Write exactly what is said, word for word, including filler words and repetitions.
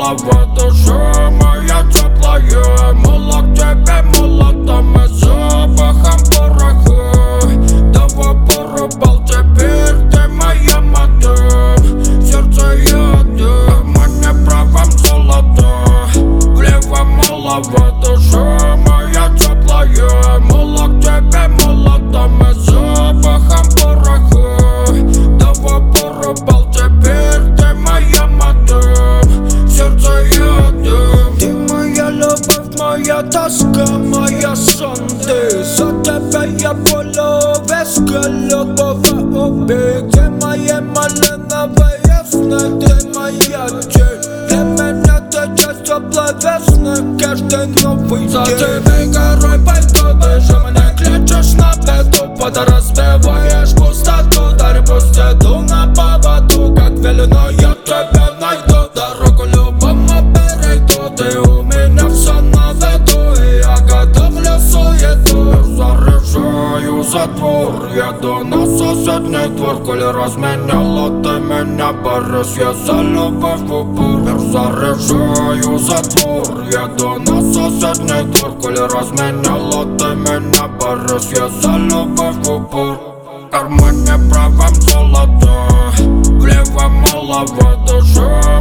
мало в душе моя теплая. Мало к тебе, молотом и запахом пороха. Давай порубал, теперь ты моя мадам. Сердце яда, в кармане правом золото, в левом мало в душе моя теплая. Мало к тебе, молотом и запахом пороха. Давай порубал, теперь ты моя мадам. Сердце яда, ты моя любовь, моя тоска, моя сон. Ты за тебя я полю весь голубого убить. Ты моя малиновая сны, ты моя тень. Для меня ты часть теплой весны, каждый новый день. За тебя горой пойду, ты же меня кличешь на беду. Подраспеваешь пустоту, дарь пусть иду на поводу. Как велено я тебя найду, дорогу любому перейду. Ты у меня все на виду, и я готовлю суету. Заряжаю затвор, еду на соседний двор. Коли разменяла ты меня, борюсь я за любовь в упор. Заряжаю затвор, еду на соседний двор. Коли разменяла ты меня, борюсь я за любовь в упор. В кармане правом золото, в левом мало в душе